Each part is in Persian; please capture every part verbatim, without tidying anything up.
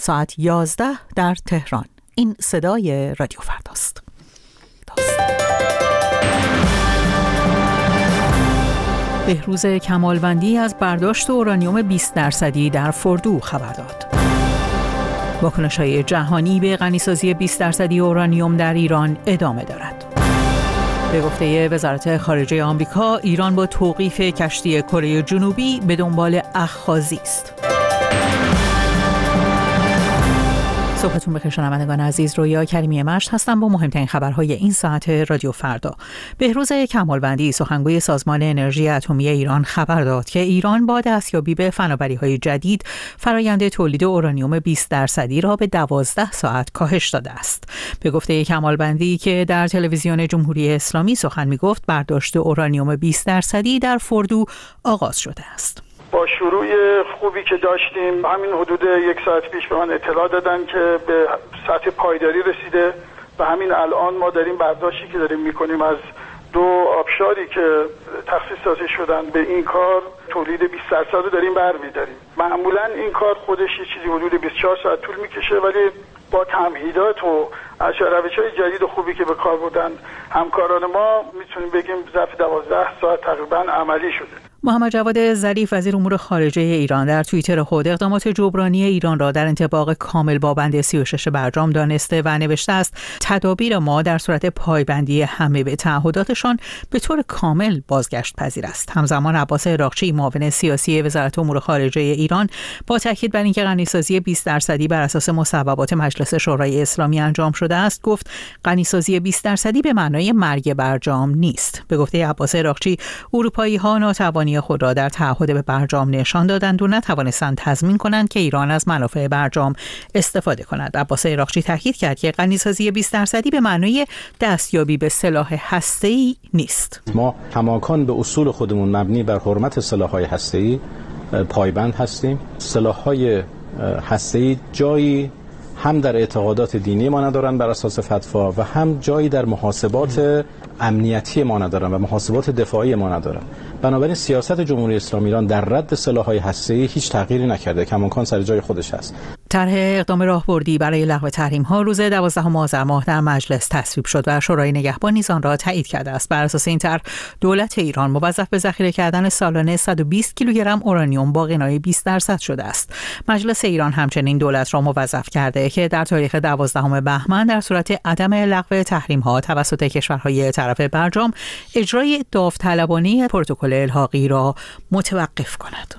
ساعت یازده در تهران. این صدای رادیو فرداست. بهروز کمالوندی از برداشت اورانیوم بیست درصدی در فردو خبر داد. واکنش‌های جهانی به غنیسازی بیست درصدی اورانیوم در ایران ادامه دارد. به گفته وزارت خارجه آمریکا، ایران با توقیف کشتی کره جنوبی به دنبال اخاذی است. صبحتون بخیر شنوندگان عزیز، رویا کریمی مشت هستم با مهمترین خبرهای این ساعت رادیو فردا. بهروز کمالوندی، سخنگوی سازمان انرژی اتمی ایران، خبر داد که ایران با دستیابی به فناوری‌های جدید فرآیند تولید اورانیوم بیست درصدی را به دوازده ساعت کاهش داده است. به گفته کمالوندی که در تلویزیون جمهوری اسلامی سخن می‌گفت، برداشت اورانیوم بیست درصدی در فردو آغاز شده است. با شروع خوبی که داشتیم، همین حدود یک ساعت پیش به من اطلاع دادن که به سطح پایداری رسیده و همین الان ما داریم برداشتی که داریم میکنیم از دو آبشاری که تخصیص داده شدن به این کار، تولید بیست درصد رو داریم برمی‌داریم. معمولا این کار خودش یه چیزی حدود بیست و چهار ساعت طول میکشه، ولی با تمهیدات و از روش‌های جدید و خوبی که به کار بردن همکاران ما، میتونیم بگیم ظرف دوازده ساعت تقریبا عملی شده. محمد جواد ظریف وزیر امور خارجه ایران در توییتر خود اقدامات جبرانی ایران را در انطباق کامل با بند سی و شش برجام دانسته و نوشته است تدابیر ما در صورت پایبندی همه به تعهداتشان به طور کامل بازگشت پذیر است. همزمان عباس عراقچی، معاون سیاسی وزارت امور خارجه ایران، با تاکید بر اینکه غنیسازی بیست درصدی بر اساس مصوبات مجلس شورای اسلامی انجام شده است، گفت غنیسازی بیست درصدی به معنای مرگ برجام نیست. به گفته عباس عراقچی، اروپایی‌ها ناتوانی خود را در تعهد به برجام نشان دادند و نتوانستند تضمین کنند که ایران از منافع برجام استفاده کند. عباس عراقچی تاکید کرد که غنیسازی بیست درصدی به معنای دستیابی به سلاح هسته‌ای نیست. ما کماکان به اصول خودمون مبنی بر حرمت سلاح‌های هسته‌ای پایبند هستیم. سلاح‌های هسته‌ای جایی هم در اعتقادات دینی ما ندارن بر اساس فتوا و هم جایی در محاسبات امنیتی ما ندارن و محاسبات دفاعی ما ندارن. بنابراین سیاست جمهوری اسلامی ایران در رد سلاح‌های هسته‌ای هیچ تغییری نکرده، کماکان سر جای خودش هست. طرح اقدام راهبردی برای لغو تحریم‌ها روز دوازدهم آذر ماه در مجلس تصویب شد و شورای نگهبان نیز آن را تایید کرده است. بر اساس این طرح، دولت ایران موظف به ذخیره کردن سالانه صد و بیست کیلوگرم اورانیوم با غنای بیست درصد شده است. مجلس ایران همچنین دولت را موظف کرده که در تاریخ دوازدهم بهمن در صورت عدم لغو تحریم‌ها توسط کشورهای طرف برجام، اجرای داوطلبانه پروتکل الحاقی را متوقف کند.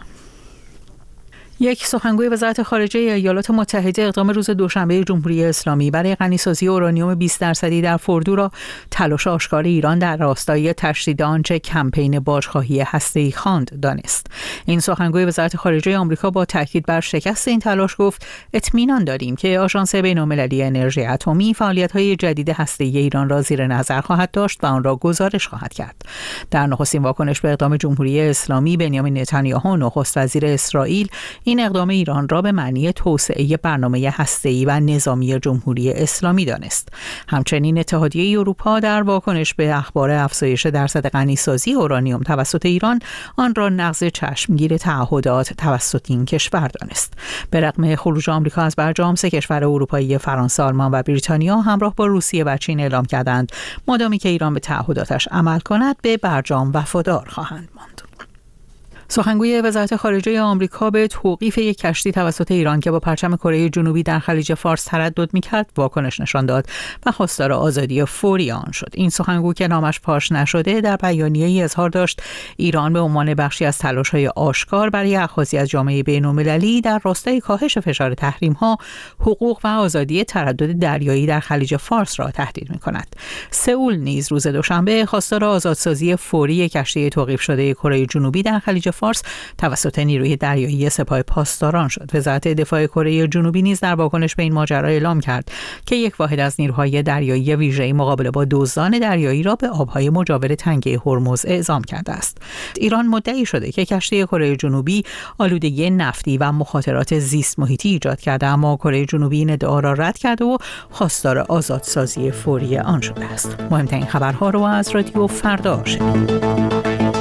یک سخنگوی وزارت خارجه ایالات متحده اقدام روز دوشنبه جمهوری اسلامی برای غنیسازی اورانیوم بیست درصدی در فردو را تلاش آشکار ایران در راستای تشدید آنچه کمپین باجخواهی هسته‌ای خواند دانست. این سخنگوی وزارت خارجه آمریکا با تاکید بر شکست این تلاش گفت اطمینان داریم که آژانس بین‌المللی انرژی اتمی فعالیت‌های جدید هسته‌ای ایران را زیر نظر خواهد داشت و آن را گزارش خواهد کرد. در نخستین واکنش به اقدام جمهوری اسلامی، بنیامین نتانیاهو، نخست وزیر اسرائیل، این اقدام ایران را به معنی توسعه برنامه هسته‌ای و نظامی جمهوری اسلامی دانست. همچنین اتحادیه اروپا در واکنش به اخبار افزایش درصد غنیسازی اورانیوم توسط ایران، آن را نقض چشمگیر تعهدات توسط این کشور دانست. به رغم خروج آمریکا از برجام، سه کشور اروپایی فرانسه، آلمان و بریتانیا همراه با روسیه و چین اعلام کردند مادامی که ایران به تعهداتش عمل کند، به برجام وفادار خواهند ماند. سخنگوی وزارت خارجه آمریکا به توقیف یک کشتی توسط ایران که با پرچم کره جنوبی در خلیج فارس تردد می‌کرد واکنش نشان داد و خواستار آزادی فوری آن شد. این سخنگو که نامش پاش نشده در بیانیه‌ای اظهار داشت ایران به عنوان بخشی از تلاش‌های آشکار برای اخاذی از جامعه بین‌المللی در راستای کاهش فشار تحریم‌ها، حقوق و آزادی تردد دریایی در خلیج فارس را تهدید می‌کند. سئول نیز روز دوشنبه خواستار آزادسازی فوری کشتی توقیف شده کره جنوبی در خلیج فارس توسط نیروی دریایی سپاه پاسداران شد. وزارت دفاع کره جنوبی نیز در واکنش به این ماجرا اعلام کرد که یک واحد از نیروهای دریایی ویژه مقابله با دزدان دریایی را به آبهای مجاور تنگه هرمز اعزام کرده است. ایران مدعی شده که کشتی کره جنوبی آلودگی نفتی و مخاطرات زیست محیطی ایجاد کرده، اما کره جنوبی این ادعا را رد کرده و خواستار آزادسازی فوری آن شده است. مهمترین خبرها رو از رادیو فردا شنیدید.